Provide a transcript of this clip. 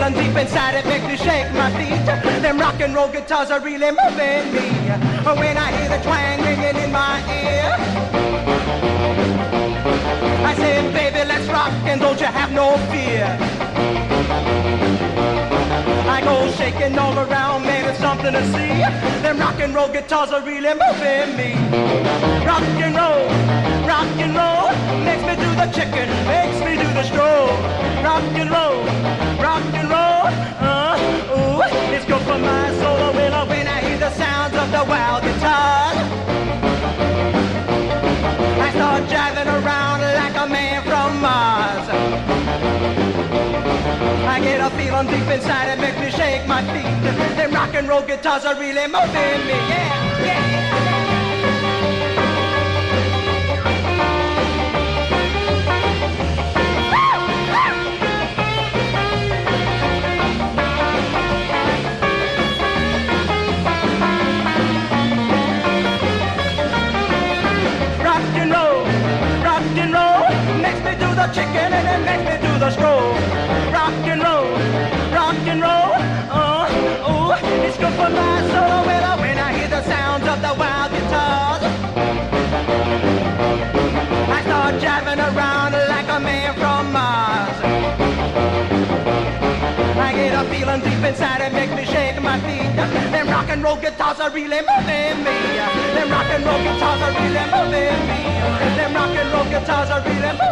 feeling deep inside, it makes me shake my feet. Them rock and roll guitars are really moving me. When I hear the twang ringing in my ear, I say, baby, let's rock and don't you have no fear. I go shaking all around, man, it's something to see. Them rock and roll guitars are really moving me. Rock and roll, makes me do the chicken, makes me do the stroll. Rock and roll, ooh, it's good for my soul. When I hear the sounds of the wild guitar, I start jiving around like a man from Mars. I get a feeling deep inside, it makes me shake my feet. Them rock and roll guitars are really moving me, yeah, yeah. The chicken and it makes me do the stroll. Rock and roll, ooh, it's good for my soul. When I hear the sounds of the wild guitars, I start jiving around like a man from Mars. I get a feeling deep inside, it makes me shake my feet. Them rock and roll guitars are really moving me. Them rock and roll guitars are really moving me. Them rock and roll guitars are really moving me.